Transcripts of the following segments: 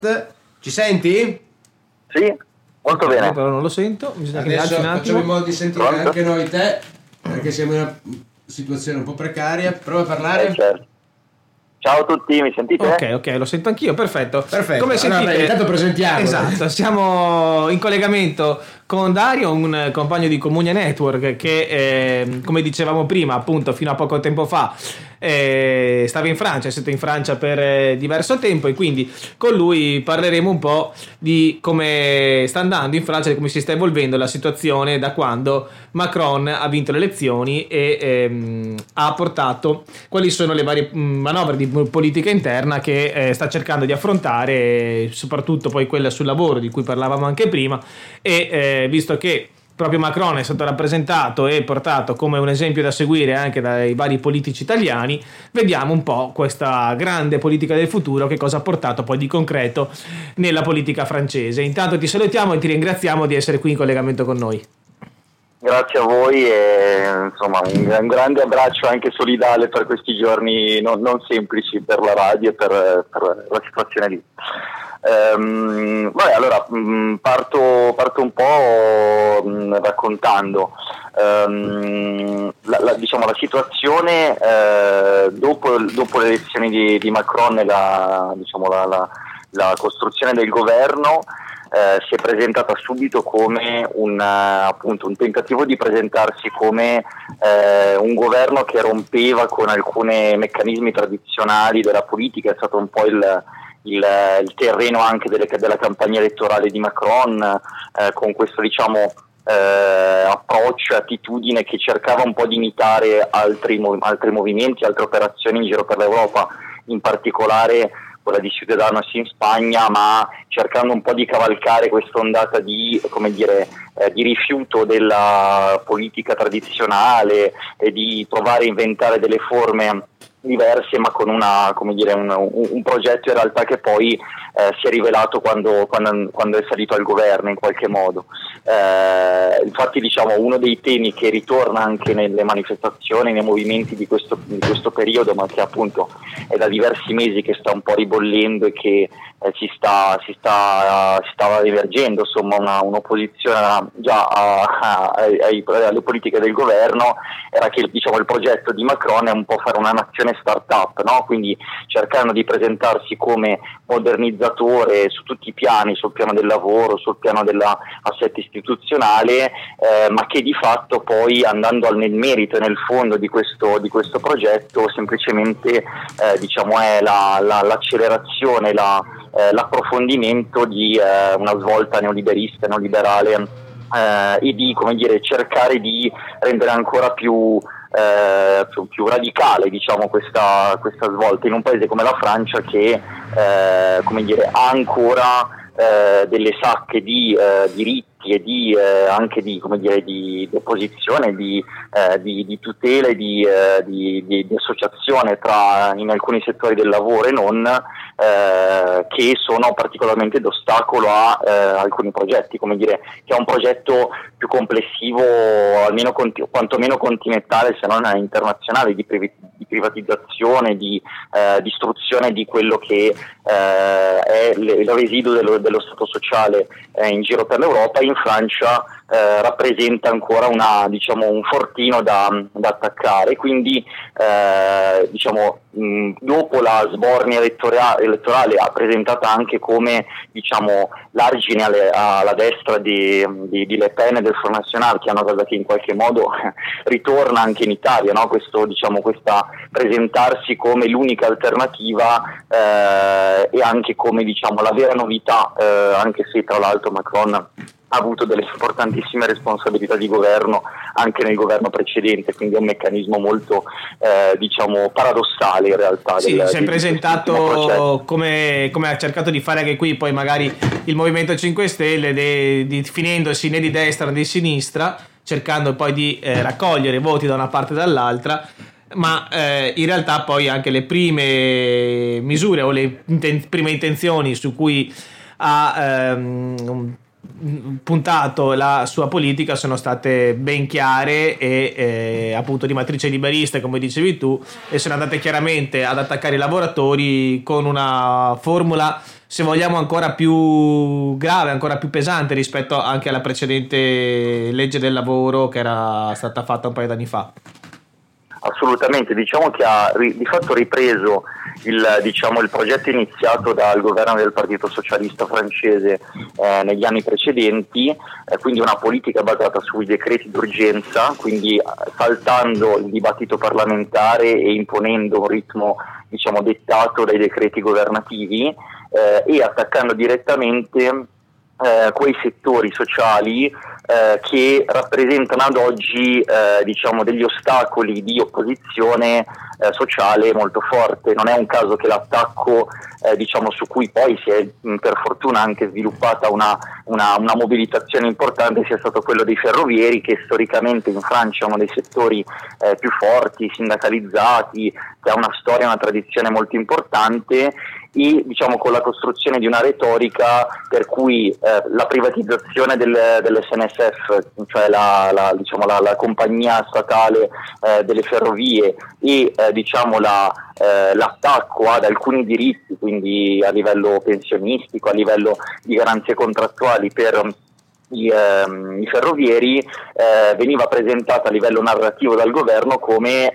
Ci senti? Sì, molto bene. Però non lo sento, bisogna che mi alzi Adesso un attimo. facciamo in modo di sentire Pronto? anche noi te, perché siamo in una situazione un po' precaria. Prova a parlare. Certo. Ciao a tutti, mi sentite? Ok, lo sento anch'io, perfetto. Perfetto. Come Allora, sentite, intanto presentiamo. Esatto, siamo in collegamento con Dario, un compagno di Comunia Network che, come dicevamo prima, appunto, fino a poco tempo fa stava in Francia, è stato in Francia per diverso tempo, e quindi con lui parleremo un po' di come sta andando in Francia, di come si sta evolvendo la situazione da quando Macron ha vinto le elezioni e ha portato quali sono le varie manovre di politica interna che sta cercando di affrontare, soprattutto poi quella sul lavoro di cui parlavamo anche prima, e visto che proprio Macron è stato rappresentato e portato come un esempio da seguire anche dai vari politici italiani, vediamo un po' questa grande politica del futuro, che cosa ha portato poi di concreto nella politica francese. Intanto ti salutiamo e ti ringraziamo di essere qui in collegamento con noi. Grazie a voi e insomma un grande abbraccio anche solidale per questi giorni non semplici per la radio e per la situazione lì. Allora parto un po' raccontando la situazione dopo le elezioni di Macron e la costruzione del governo. Si è presentata subito come un tentativo di presentarsi come un governo che rompeva con alcuni meccanismi tradizionali della politica. È stato un po' il terreno anche della campagna elettorale di Macron, con questo approccio, attitudine che cercava un po' di imitare altri movimenti, altre operazioni in giro per l'Europa, in particolare quella di Ciudadanos in Spagna, ma cercando un po' di cavalcare questa ondata di rifiuto della politica tradizionale e di provare a inventare delle forme diverse, ma con un progetto in realtà che poi si è rivelato quando è salito al governo in qualche modo. Infatti uno dei temi che ritorna anche nelle manifestazioni, nei movimenti di questo periodo, ma che appunto è da diversi mesi che sta un po' ribollendo e che si stava emergendo, insomma, un'opposizione già alle politiche del governo, era che il progetto di Macron è un po' fare una nazione start-up, no? Quindi cercando di presentarsi come modernizzatore su tutti i piani, sul piano del lavoro, sul piano dell'assetto istituzionale, ma che di fatto poi, andando nel merito e nel fondo di questo progetto, semplicemente è l'accelerazione, l'approfondimento di una svolta neoliberale e di cercare di rendere ancora più radicale questa svolta in un paese come la Francia, che ha ancora delle sacche di diritti e anche di opposizione, di tutele, di associazione in alcuni settori del lavoro e non, che sono particolarmente d'ostacolo a alcuni progetti, che è un progetto più complessivo, almeno quantomeno continentale, se non internazionale, di privatizzazione, di distruzione di quello che è il residuo dello Stato sociale in giro per l'Europa. In Francia rappresenta ancora un fortino da attaccare, quindi dopo la sbornia elettorale ha presentato anche come l'argine alla destra di Le Pen e del Front National, che è una cosa che in qualche modo ritorna anche in Italia, no? Questa presentarsi come l'unica alternativa e anche come la vera novità, anche se tra l'altro Macron ha avuto delle importantissime responsabilità di governo anche nel governo precedente, quindi è un meccanismo molto paradossale in realtà. Sì, si è presentato come ha cercato di fare anche qui poi magari il Movimento 5 Stelle, definendosi né di destra né di sinistra, cercando poi di raccogliere voti da una parte e dall'altra, ma in realtà poi anche le prime misure o le prime intenzioni su cui ha puntato la sua politica sono state ben chiare e appunto di matrice liberista, come dicevi tu, e sono andate chiaramente ad attaccare i lavoratori con una formula, se vogliamo, ancora più grave, ancora più pesante rispetto anche alla precedente legge del lavoro che era stata fatta un paio d'anni fa. Assolutamente, diciamo che ha di fatto ripreso il progetto iniziato dal governo del Partito Socialista francese negli anni precedenti, quindi una politica basata sui decreti d'urgenza, quindi saltando il dibattito parlamentare e imponendo un ritmo dettato dai decreti governativi e attaccando direttamente quei settori sociali che rappresentano ad oggi degli ostacoli di opposizione sociale molto forte. Non è un caso che l'attacco su cui poi si è per fortuna anche sviluppata una mobilitazione importante sia stato quello dei ferrovieri, che storicamente in Francia è uno dei settori più forti, sindacalizzati, che ha una storia e una tradizione molto importante, e con la costruzione di una retorica per cui la privatizzazione dell'SNSF, cioè la compagnia statale delle ferrovie, e l'attacco ad alcuni diritti, quindi a livello pensionistico, a livello di garanzie contrattuali per i ferrovieri, veniva presentata a livello narrativo dal governo come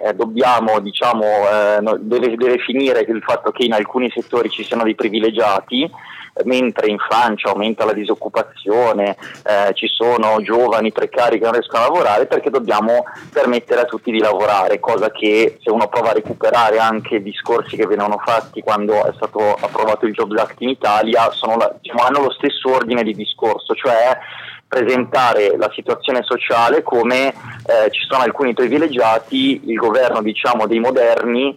deve finire il fatto che in alcuni settori ci siano dei privilegiati, mentre in Francia aumenta la disoccupazione, ci sono giovani precari che non riescono a lavorare, perché dobbiamo permettere a tutti di lavorare, cosa che, se uno prova a recuperare anche discorsi che venivano fatti quando è stato approvato il Jobs Act in Italia, hanno lo stesso ordine di discorso, cioè presentare la situazione sociale come ci sono alcuni privilegiati, il governo dei moderni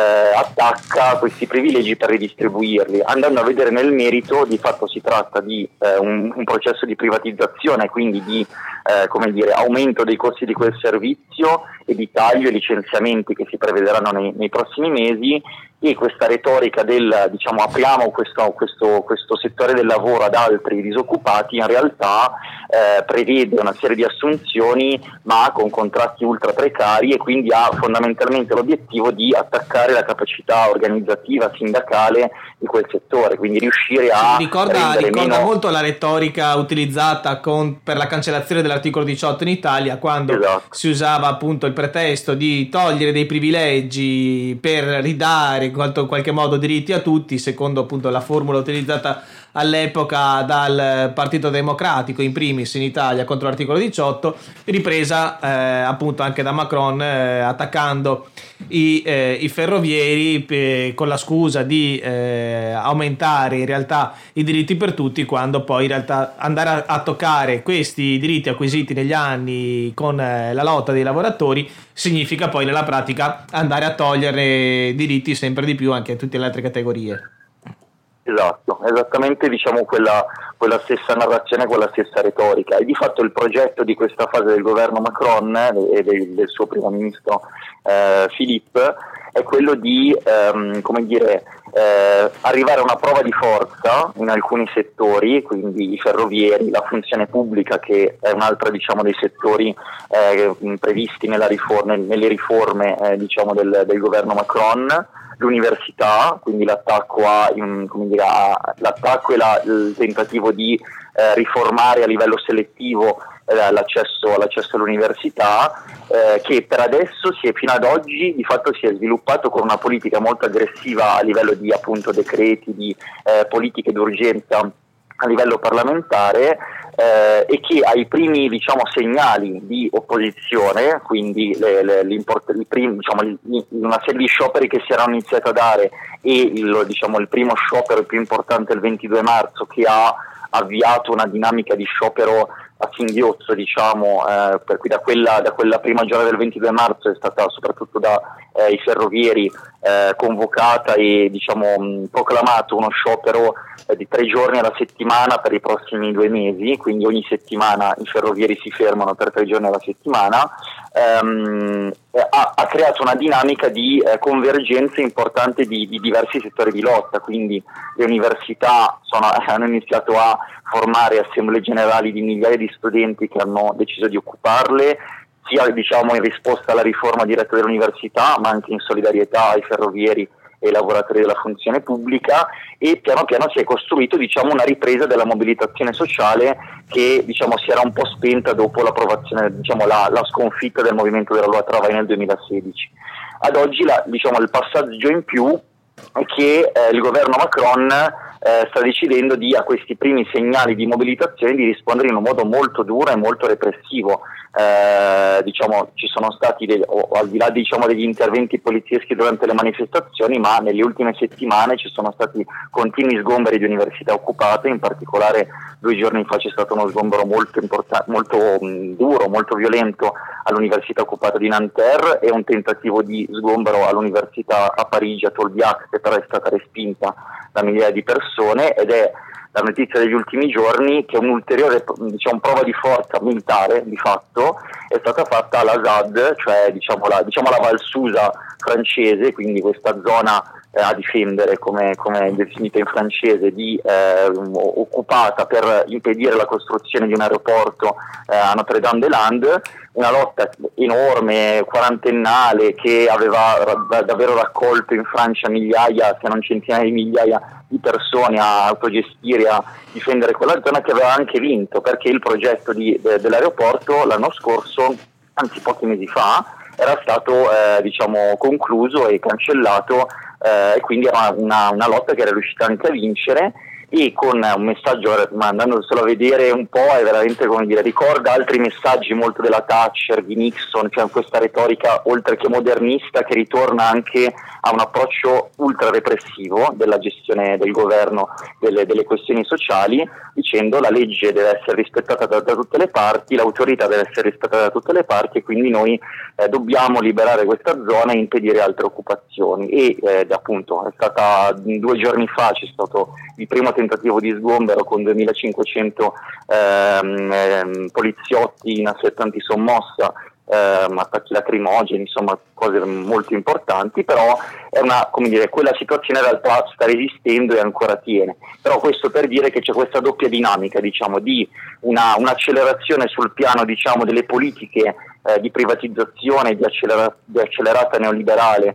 attacca questi privilegi per ridistribuirli. Andando a vedere nel merito, di fatto si tratta di un processo di privatizzazione, quindi di aumento dei costi di quel servizio e di taglio e licenziamenti che si prevederanno nei prossimi mesi, e questa retorica del apriamo questo settore del lavoro ad altri disoccupati in realtà prevede una serie di assunzioni ma con contratti ultra precari, e quindi ha fondamentalmente l'obiettivo di attaccare la capacità organizzativa sindacale di quel settore, quindi riuscire a ricorda molto la retorica utilizzata per la cancellazione dell'articolo 18 in Italia, quando si usava appunto il pretesto di togliere dei privilegi per ridare in qualche modo diritti a tutti, secondo appunto la formula utilizzata all'epoca dal Partito Democratico in primis in Italia contro l'articolo 18, ripresa appunto anche da Macron, attaccando i ferrovieri con la scusa di aumentare in realtà i diritti per tutti, quando poi in realtà andare a toccare questi diritti acquisiti negli anni con la lotta dei lavoratori significa poi nella pratica andare a togliere diritti sempre di più anche a tutte le altre categorie. Esatto, esattamente quella stessa narrazione, quella stessa retorica, e di fatto il progetto di questa fase del governo Macron e del suo primo ministro Philippe è quello di arrivare a una prova di forza in alcuni settori, quindi i ferrovieri, la funzione pubblica, che è un altro dei settori previsti nelle riforme del governo Macron, l'università, quindi l'attacco e il tentativo di riformare a livello selettivo l'accesso all'università, che per adesso fino ad oggi di fatto si è sviluppato con una politica molto aggressiva a livello di appunto decreti, di politiche d'urgenza a livello parlamentare, e che ai primi segnali di opposizione, quindi una serie di scioperi che si erano iniziati a dare, e il primo sciopero più importante il 22 marzo, che ha avviato una dinamica di sciopero a singhiozzo, per cui da quella prima giornata del 22 marzo è stata soprattutto dai ferrovieri convocata e proclamato uno sciopero di 3 giorni alla settimana per i prossimi 2 mesi, quindi ogni settimana i ferrovieri si fermano per 3 giorni alla settimana, ha creato una dinamica di convergenza importante di diversi settori di lotta, quindi le università hanno iniziato a formare assemblee generali di migliaia di studenti che hanno deciso di occuparle, sia diciamo in risposta alla riforma diretta dell'università, ma anche in solidarietà ai ferrovieri e ai lavoratori della funzione pubblica, e piano piano si è costruito diciamo una ripresa della mobilitazione sociale che diciamo si era un po' spenta dopo l'approvazione, diciamo la sconfitta del movimento della Loi Travai nel 2016. Ad oggi diciamo il passaggio in più è che il governo Macron sta decidendo a questi primi segnali di mobilitazione di rispondere in un modo molto duro e molto repressivo. Diciamo ci sono stati al di là diciamo degli interventi polizieschi durante le manifestazioni, ma nelle ultime settimane ci sono stati continui sgomberi di università occupate. In particolare 2 giorni fa c'è stato uno sgombero molto duro, molto violento all'università occupata di Nanterre, e un tentativo di sgombero all'università a Parigi, a Tolbiac, che però è stata respinta da migliaia di persone, ed è la notizia degli ultimi giorni che un'ulteriore diciamo, prova di forza militare di fatto è stata fatta alla ZAD, cioè diciamo la Val Susa francese, quindi questa zona a difendere, come definita in francese, occupata per impedire la costruzione di un aeroporto a Notre-Dame-des-Landes, una lotta enorme, quarantennale, che aveva davvero raccolto in Francia migliaia, se non centinaia di migliaia di persone a autogestire, a difendere quella zona, che aveva anche vinto, perché il progetto dell'aeroporto l'anno scorso, anzi pochi mesi fa, era stato diciamo concluso e cancellato, e quindi era una lotta che era riuscita anche a vincere, e con un messaggio, ma andandoselo a vedere un po', è veramente, come dire, ricorda altri messaggi molto della Thatcher, di Nixon, cioè questa retorica oltre che modernista che ritorna anche a un approccio ultra repressivo della gestione del governo delle questioni sociali, dicendo la legge deve essere rispettata da tutte le parti, l'autorità deve essere rispettata da tutte le parti, e quindi noi dobbiamo liberare questa zona e impedire altre occupazioni. E appunto è stata 2 giorni fa, c'è stato il primo tentativo di sgombero con 2500 poliziotti in assetto antisommossa, attacchi lacrimogeni, insomma cose molto importanti, però è quella situazione in realtà sta resistendo e ancora tiene. Però questo per dire che c'è questa doppia dinamica, diciamo, di un'accelerazione sul piano, diciamo, delle politiche di privatizzazione, di accelerata neoliberale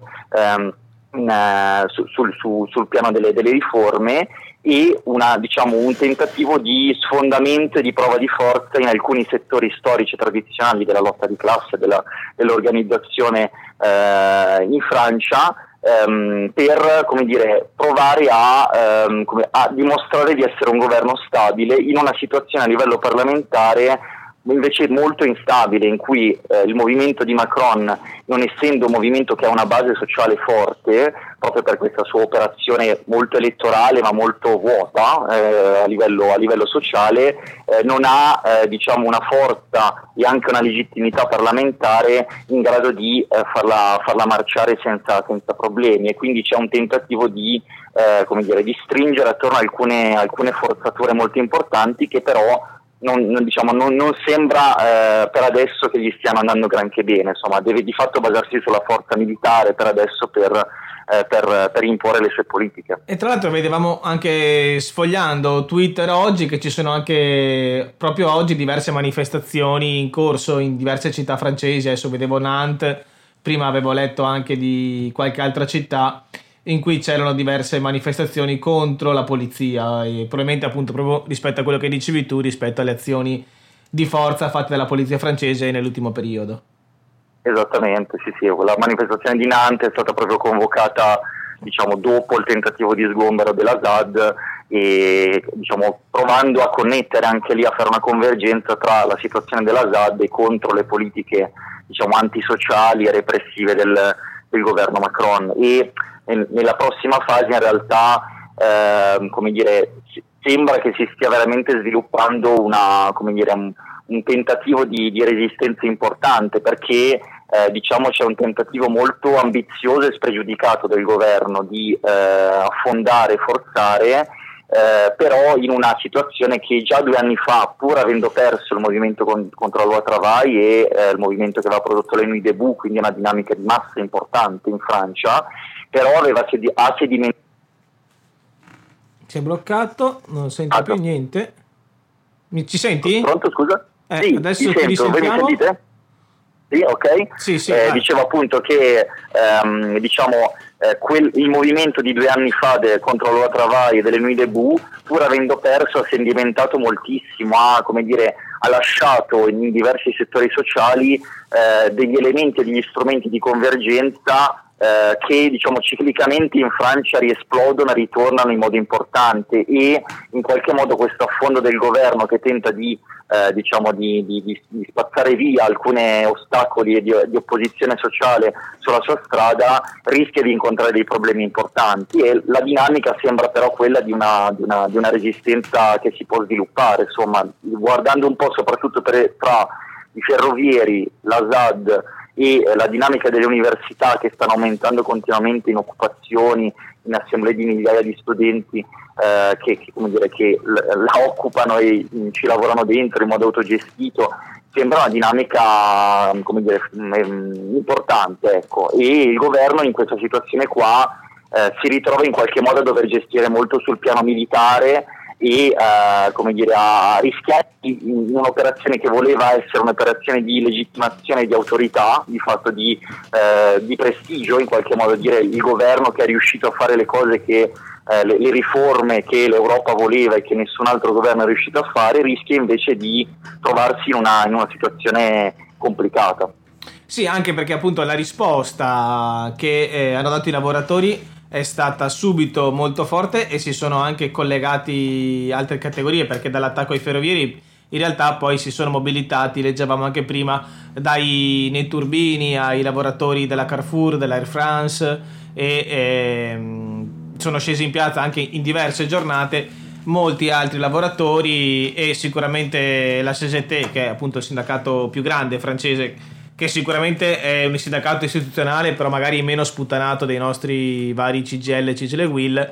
sul piano delle riforme, e un tentativo di sfondamento e di prova di forza in alcuni settori storici tradizionali della lotta di classe, dell'organizzazione in Francia, per, come dire, provare a dimostrare di essere un governo stabile in una situazione a livello parlamentare invece molto instabile, in cui il movimento di Macron, non essendo un movimento che ha una base sociale forte, proprio per questa sua operazione molto elettorale ma molto vuota a livello sociale, non ha una forza e anche una legittimità parlamentare in grado di farla marciare senza problemi, e quindi c'è un tentativo di stringere attorno a alcune forzature molto importanti, che però non sembra per adesso che gli stiano andando granché bene. Insomma, deve di fatto basarsi sulla forza militare per adesso per imporre le sue politiche. E tra l'altro vedevamo anche, sfogliando Twitter oggi, che ci sono anche proprio oggi diverse manifestazioni in corso in diverse città francesi. Adesso vedevo Nantes, prima avevo letto anche di qualche altra città in cui c'erano diverse manifestazioni contro la polizia, e probabilmente appunto proprio rispetto a quello che dicevi tu, rispetto alle azioni di forza fatte dalla polizia francese nell'ultimo periodo. Esattamente, sì, la manifestazione di Nantes è stata proprio convocata, dopo il tentativo di sgombero della ZAD, e provando a connettere anche lì, a fare una convergenza tra la situazione della ZAD e contro le politiche antisociali e repressive del governo Macron. E nella prossima fase in realtà sembra che si stia veramente sviluppando un tentativo di resistenza importante, perché c'è un tentativo molto ambizioso e spregiudicato del governo di affondare e forzare, però in una situazione che già 2 anni fa, pur avendo perso il movimento contro la loi Travail e il movimento che aveva prodotto le Nuit Debout, quindi una dinamica di massa importante in Francia, però ha sedimentato. Si è bloccato, non sento più niente. Ci senti? Pronto, scusa? Sì, adesso ti sento, voi mi sentite? Sì, ok. Sì, dicevo appunto che il movimento di 2 anni fa contro la loi Travail e delle Nuit Debout, pur avendo perso, ha sedimentato moltissimo, ha lasciato in diversi settori sociali degli elementi e degli strumenti di convergenza che ciclicamente in Francia riesplodono e ritornano in modo importante, e in qualche modo questo affondo del governo che tenta di spazzare via alcuni ostacoli di opposizione sociale sulla sua strada rischia di incontrare dei problemi importanti, e la dinamica sembra però quella di una resistenza che si può sviluppare, insomma, guardando un po' soprattutto tra i ferrovieri, la SAD e la dinamica delle università che stanno aumentando continuamente in occupazioni, in assemblee di migliaia di studenti che la occupano e ci lavorano dentro in modo autogestito. Sembra una dinamica importante, ecco, e il governo in questa situazione qua si ritrova in qualche modo a dover gestire molto sul piano militare e a rischiare in un'operazione che voleva essere un'operazione di legittimazione di autorità, di fatto di prestigio, in qualche modo dire il governo che è riuscito a fare le cose che le riforme che l'Europa voleva e che nessun altro governo è riuscito a fare, rischia invece di trovarsi in una situazione complicata. Sì, anche perché appunto la risposta che hanno dato i lavoratori è stata subito molto forte, e si sono anche collegati altre categorie, perché dall'attacco ai ferrovieri in realtà poi si sono mobilitati, leggevamo anche prima, dai netturbini ai lavoratori della Carrefour, dell'Air France, e sono scesi in piazza anche in diverse giornate molti altri lavoratori, e sicuramente la CGT, che è appunto il sindacato più grande francese, che sicuramente è un sindacato istituzionale però magari meno sputtanato dei nostri vari CGL e CGL Will,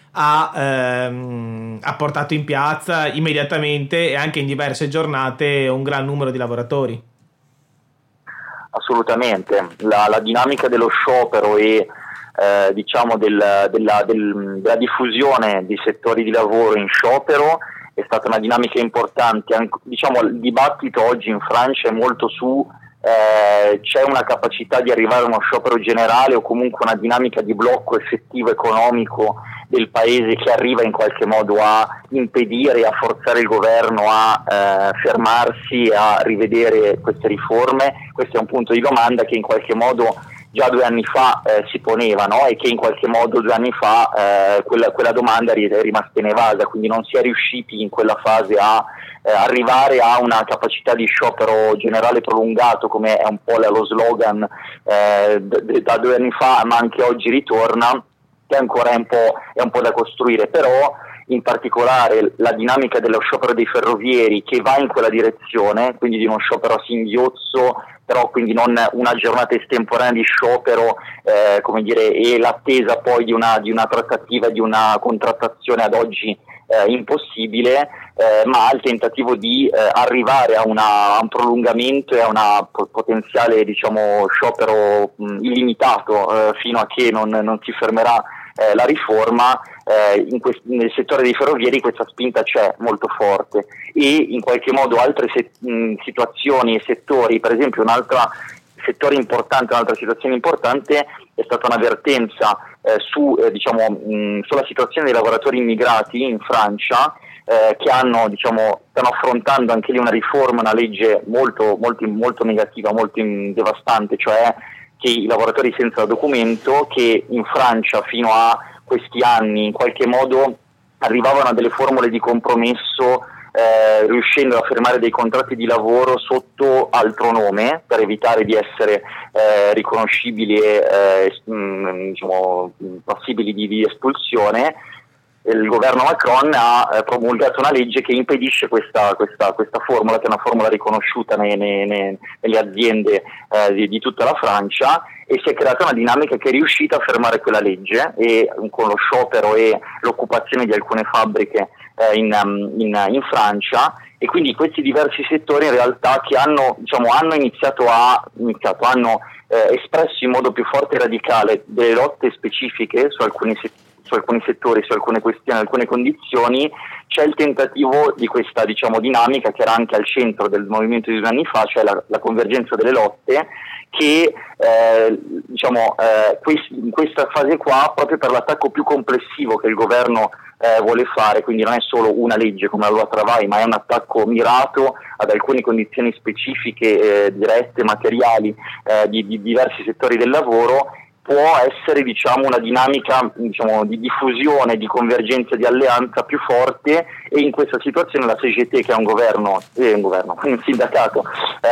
ha portato in piazza immediatamente e anche in diverse giornate un gran numero di lavoratori. Assolutamente, la dinamica dello sciopero e della diffusione di settori di lavoro in sciopero è stata una dinamica importante. Il dibattito oggi in Francia è molto su c'è una capacità di arrivare a uno sciopero generale o comunque una dinamica di blocco effettivo economico del paese che arriva in qualche modo a impedire, a forzare il governo a fermarsi, a rivedere queste riforme. Questo è un punto di domanda che in qualche modo già 2 anni fa si poneva, no? E che in qualche modo 2 anni fa quella domanda è rimasta inevasa, quindi non si è riusciti in quella fase a arrivare a una capacità di sciopero generale prolungato, come è un po' lo slogan da 2 anni fa, ma anche oggi ritorna, che ancora è un po' da costruire. Però in particolare la dinamica dello sciopero dei ferrovieri, che va in quella direzione, quindi di uno sciopero a singhiozzo, però quindi non una giornata estemporanea di sciopero, e l'attesa poi di una trattativa, di una contrattazione ad oggi impossibile, ma al tentativo di arrivare a un prolungamento e a una potenziale sciopero illimitato fino a che non si fermerà la riforma. Nel settore dei ferrovieri questa spinta c'è molto forte, e in qualche modo altre situazioni e settori, per esempio un'altra situazione importante è stata un'avvertenza sulla situazione dei lavoratori immigrati in Francia, che stanno affrontando anche lì una riforma, una legge molto, molto, molto negativa, molto devastante, cioè che i lavoratori senza documento, che in Francia fino a questi anni in qualche modo arrivavano a delle formule di compromesso, riuscendo a firmare dei contratti di lavoro sotto altro nome per evitare di essere riconoscibili e passibili di espulsione, il governo Macron ha promulgato una legge che impedisce questa formula, che è una formula riconosciuta nelle aziende di tutta la Francia, e si è creata una dinamica che è riuscita a fermare quella legge, e con lo sciopero e l'occupazione di alcune fabbriche in Francia. E quindi questi diversi settori in realtà che hanno espresso in modo più forte e radicale delle lotte specifiche su alcuni settori, su alcune questioni, alcune condizioni. C'è il tentativo di questa dinamica che era anche al centro del movimento di 2 anni fa, cioè la convergenza delle lotte, che in questa fase qua, proprio per l'attacco più complessivo che il governo vuole fare, quindi non è solo una legge come la loi Travail, ma è un attacco mirato ad alcune condizioni specifiche, dirette, materiali, di diversi settori del lavoro, può essere una dinamica di diffusione, di convergenza, di alleanza più forte. E in questa situazione la CGT, che è un sindacato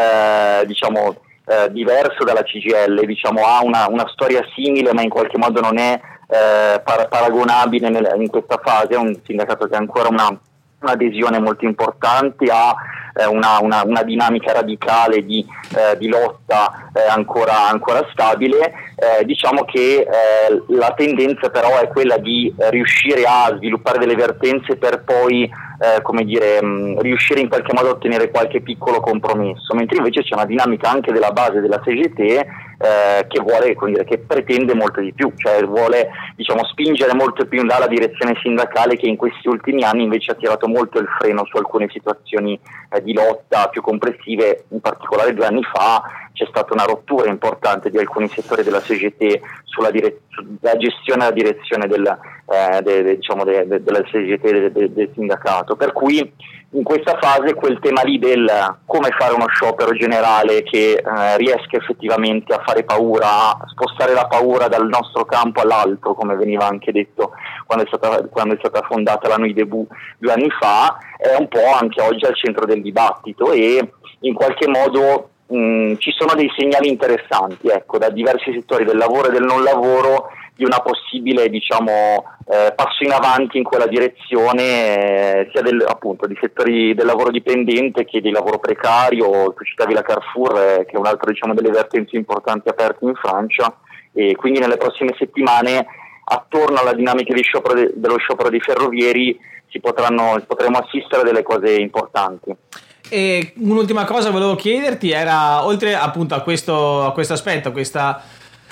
diverso dalla CGIL, ha una storia simile, ma in qualche modo non è paragonabile in questa fase. È un sindacato che ha ancora un'adesione molto importante, ha una dinamica radicale di lotta ancora stabile. Diciamo che la tendenza però è quella di riuscire a sviluppare delle vertenze per poi riuscire in qualche modo a ottenere qualche piccolo compromesso, mentre invece c'è una dinamica anche della base della CGT che vuole, che pretende molto di più, cioè vuole spingere molto più in là la direzione sindacale, che in questi ultimi anni invece ha tirato molto il freno su alcune situazioni di lotta più complessive. In particolare 2 anni fa c'è stata una rottura importante di alcuni settori della CGT sulla gestione e la direzione della CGT, del sindacato, per cui in questa fase quel tema lì del come fare uno sciopero generale che riesca effettivamente a fare paura, a spostare la paura dal nostro campo all'altro, come veniva anche detto quando è stata fondata la Nuit Debout 2 anni fa, è un po' anche oggi al centro del dibattito. E in qualche modo ci sono dei segnali interessanti, da diversi settori del lavoro e del non lavoro, di una possibile passo in avanti in quella direzione, sia di settori del lavoro dipendente che di lavoro precario. Tu citavi la Carrefour, che è un altro delle vertenze importanti aperte in Francia, e quindi nelle prossime settimane, attorno alla dinamica dello sciopero dei ferrovieri, potremo assistere a delle cose importanti. E un'ultima cosa volevo chiederti era, oltre appunto a questo aspetto, questa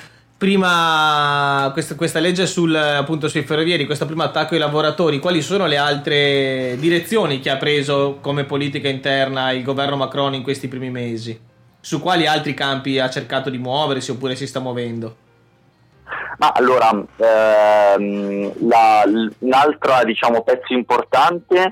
legge sui ferrovieri, questo primo attacco ai lavoratori, quali sono le altre direzioni che ha preso come politica interna il governo Macron in questi primi mesi? Su quali altri campi ha cercato di muoversi, oppure si sta muovendo? Ma allora, un'altra pezzo importante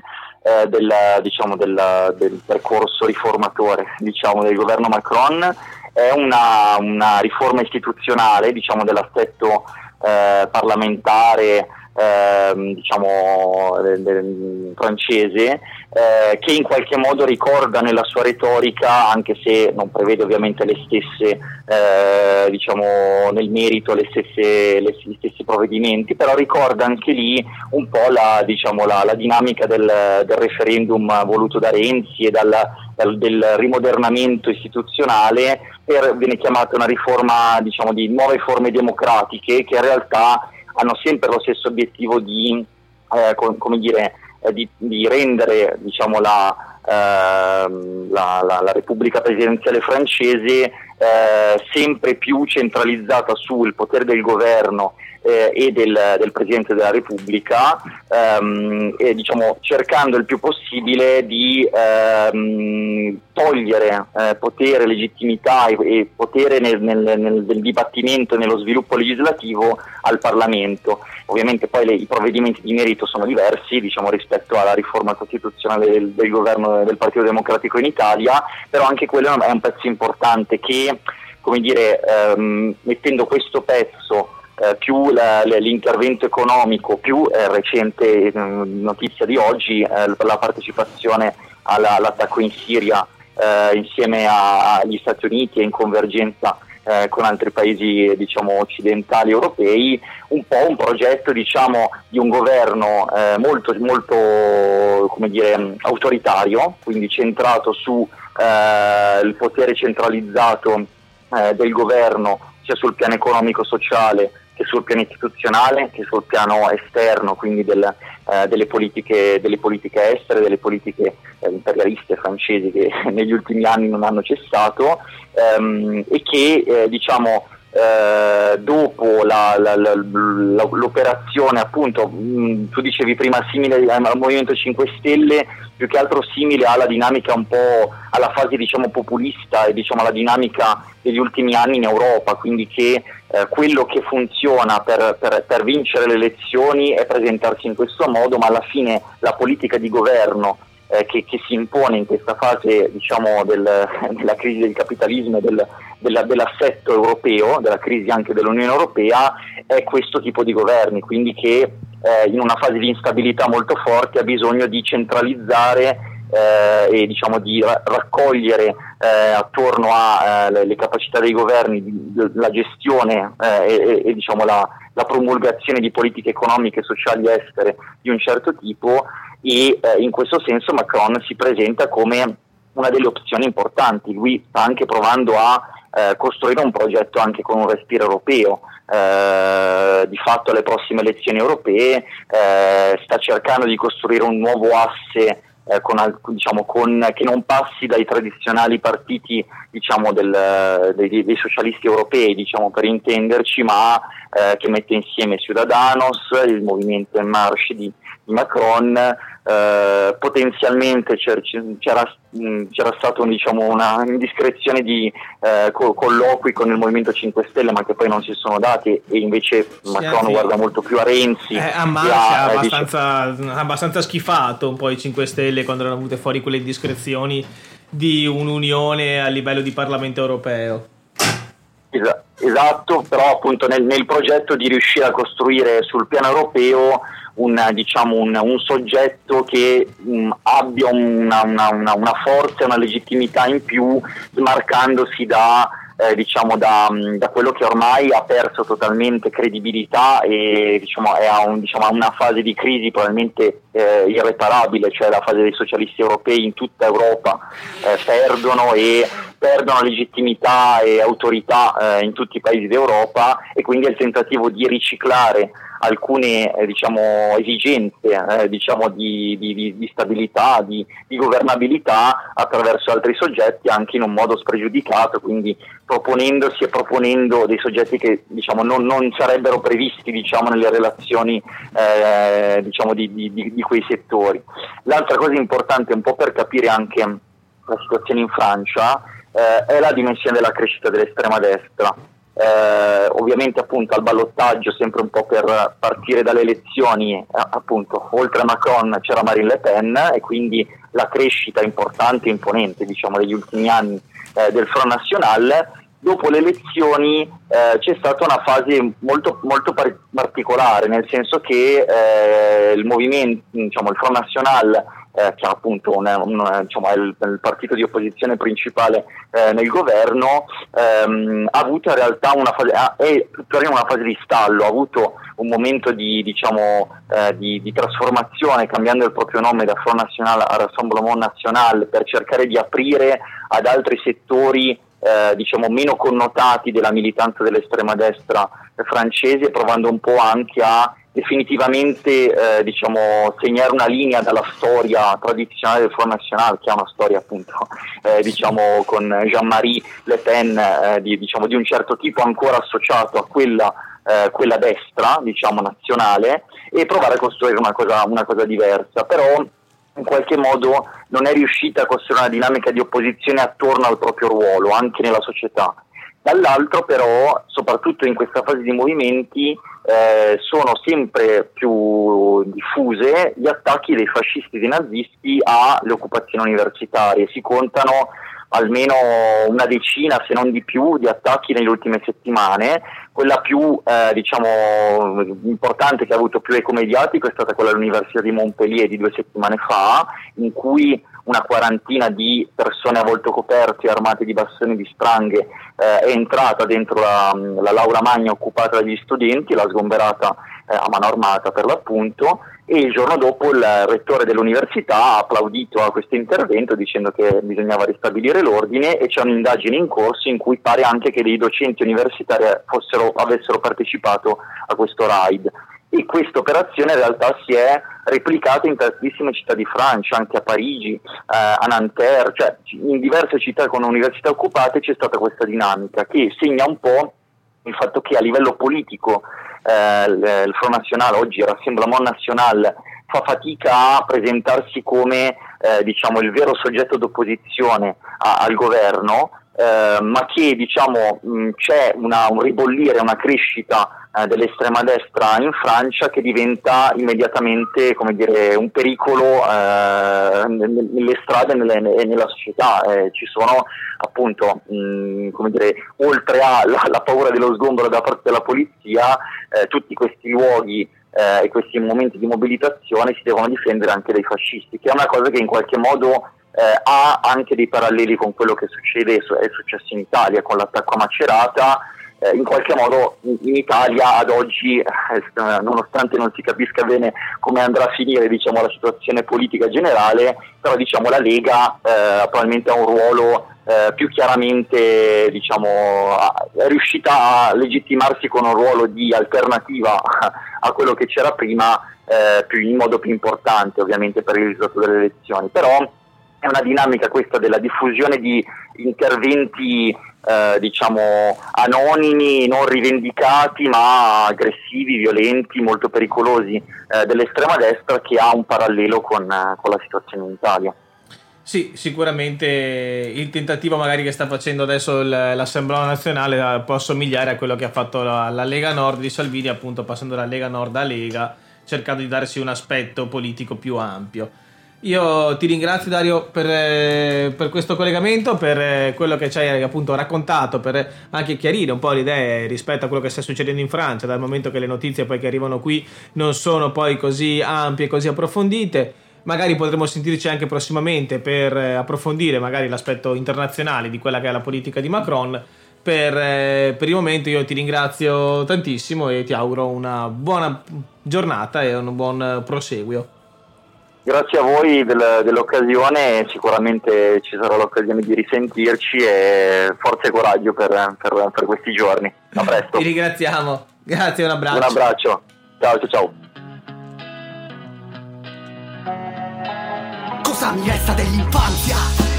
del percorso riformatore del governo Macron è una riforma istituzionale, dell'assetto parlamentare francese, che in qualche modo ricorda nella sua retorica, anche se non prevede ovviamente le stesse nel merito gli stessi provvedimenti, però ricorda anche lì un po' la dinamica del referendum voluto da Renzi e del rimodernamento istituzionale. Viene chiamata una riforma di nuove forme democratiche, che in realtà hanno sempre lo stesso obiettivo di rendere la Repubblica presidenziale francese sempre più centralizzata sul potere del governo e del Presidente della Repubblica, cercando il più possibile di togliere potere, legittimità e potere nel dibattimento e nello sviluppo legislativo al Parlamento. Ovviamente poi i provvedimenti di merito sono diversi rispetto alla riforma costituzionale del governo del Partito Democratico in Italia, però anche quello è un pezzo importante che, mettendo questo pezzo più l'intervento economico, più recente notizia di oggi, la partecipazione all'attacco in Siria insieme agli Stati Uniti e in convergenza con altri paesi diciamo occidentali europei, un po' un progetto diciamo di un governo molto come dire autoritario, quindi centrato su il potere centralizzato del governo sia sul piano economico-sociale che sul piano istituzionale, che sul piano esterno, quindi delle politiche estere, delle politiche imperialiste francesi che negli ultimi anni non hanno cessato, e che diciamo dopo l'operazione, appunto, tu dicevi prima simile al Movimento 5 Stelle, più che altro simile alla dinamica un po' alla fase diciamo populista e diciamo alla dinamica degli ultimi anni in Europa, quindi che quello che funziona per vincere le elezioni è presentarsi in questo modo, ma alla fine la politica di governo che si impone in questa fase diciamo della crisi del capitalismo e dell'assetto europeo, della crisi anche dell'Unione Europea, è questo tipo di governi, quindi che in una fase di instabilità molto forte ha bisogno di centralizzare e diciamo di raccogliere attorno alle capacità dei governi la gestione e diciamo la promulgazione di politiche economiche, sociali e estere di un certo tipo, e in questo senso Macron si presenta come una delle opzioni importanti. Lui sta anche provando a costruire un progetto anche con un respiro europeo. Di fatto alle prossime elezioni europee sta cercando di costruire un nuovo asse che non passi dai tradizionali partiti diciamo dei socialisti europei, diciamo per intenderci, ma che mette insieme Ciudadanos, il movimento En Marche di Macron. Potenzialmente c'era stata una indiscrezione di colloqui con il Movimento 5 Stelle, ma che poi non si sono dati, e invece Macron guarda molto più a Renzi. A Marche ha abbastanza schifato un po' i 5 Stelle quando erano venute fuori quelle indiscrezioni di un'unione a livello di Parlamento europeo. Esatto, però appunto nel progetto di riuscire a costruire sul piano europeo un soggetto che abbia una forza e una legittimità in più, smarcandosi da quello che ormai ha perso totalmente credibilità e ha una fase di crisi probabilmente irreparabile, cioè la fase dei socialisti europei in tutta Europa perdono legittimità e autorità in tutti i paesi d'Europa, e quindi è il tentativo di riciclare alcune esigenze di stabilità, di governabilità attraverso altri soggetti, anche in un modo spregiudicato, quindi proponendo dei soggetti che non sarebbero previsti nelle relazioni di quei settori. L'altra cosa importante, un po' per capire anche la situazione in Francia, è la dimensione della crescita dell'estrema destra. Ovviamente appunto al ballottaggio, sempre un po' per partire dalle elezioni, appunto oltre a Macron c'era Marine Le Pen, e quindi la crescita importante e imponente degli ultimi anni del Front National. Dopo le elezioni c'è stata una fase molto, molto particolare, nel senso che il movimento, il Front National, che appunto è il partito di opposizione principale nel governo, ha avuto in realtà è tuttora in una fase di stallo, ha avuto un momento di trasformazione, cambiando il proprio nome da Front National a Rassemblement National, per cercare di aprire ad altri settori meno connotati della militanza dell'estrema destra francese, provando un po' anche a definitivamente segnare una linea dalla storia tradizionale del Front National, che ha una storia appunto con Jean-Marie Le Pen di un certo tipo, ancora associato a quella destra nazionale, e provare a costruire una cosa diversa. Però in qualche modo non è riuscita a costruire una dinamica di opposizione attorno al proprio ruolo anche nella società. Dall'altro però, soprattutto in questa fase di movimenti, sono sempre più diffuse gli attacchi dei fascisti e dei nazisti alle occupazioni universitarie. Si contano almeno una decina, se non di più, di attacchi nelle ultime settimane. Quella più importante, che ha avuto più eco mediatico, è stata quella all'Università di Montpellier di 2 settimane fa, in cui una quarantina di persone a volto coperto e armate di bastoni di spranghe è entrata dentro l'aula magna occupata dagli studenti, l'ha sgomberata a mano armata per l'appunto, e il giorno dopo il rettore dell'università ha applaudito a questo intervento dicendo che bisognava ristabilire l'ordine, e c'è un'indagine in corso in cui pare anche che dei docenti universitari avessero partecipato a questo raid. E questa operazione in realtà si è replicata in tantissime città di Francia, anche a Parigi, a Nanterre, cioè in diverse città con università occupate c'è stata questa dinamica che segna un po' il fatto che a livello politico il Front National, oggi Rassemblement National, fa fatica a presentarsi come diciamo il vero soggetto d'opposizione al governo, ma che diciamo c'è un ribollire, una crescita dell'estrema destra in Francia che diventa immediatamente, come dire, un pericolo nelle strade e nella società. Ci sono appunto come dire, oltre alla paura dello sgombero da parte della polizia, tutti questi luoghi e questi momenti di mobilitazione si devono difendere anche dai fascisti, che è una cosa che in qualche modo ha anche dei paralleli con quello che è successo in Italia con l'attacco a Macerata. In qualche modo in Italia ad oggi, nonostante non si capisca bene come andrà a finire diciamo la situazione politica generale, però diciamo la Lega probabilmente ha un ruolo più chiaramente, diciamo, è riuscita a legittimarsi con un ruolo di alternativa a quello che c'era prima, in modo più importante ovviamente per il risultato delle elezioni. Però è una dinamica questa della diffusione di interventi diciamo anonimi, non rivendicati ma aggressivi, violenti, molto pericolosi dell'estrema destra, che ha un parallelo con la situazione in Italia. Sì, sicuramente il tentativo magari che sta facendo adesso l'Assemblea Nazionale può assomigliare a quello che ha fatto la Lega Nord di Salvini, appunto passando da Lega Nord a Lega, cercando di darsi un aspetto politico più ampio. Io ti ringrazio Dario per questo collegamento, per quello che ci hai appunto raccontato, per anche chiarire un po' le idee rispetto a quello che sta succedendo in Francia, dal momento che le notizie poi che arrivano qui non sono poi così ampie e così approfondite. Magari potremo sentirci anche prossimamente per approfondire magari l'aspetto internazionale di quella che è la politica di Macron. Per il momento io ti ringrazio tantissimo e ti auguro una buona giornata e un buon proseguio. Grazie a voi dell'occasione, sicuramente ci sarà l'occasione di risentirci, e forza e coraggio per questi giorni. A presto. Ti ringraziamo, grazie, un abbraccio. Un abbraccio, ciao. Cosa mi resta dell'infanzia?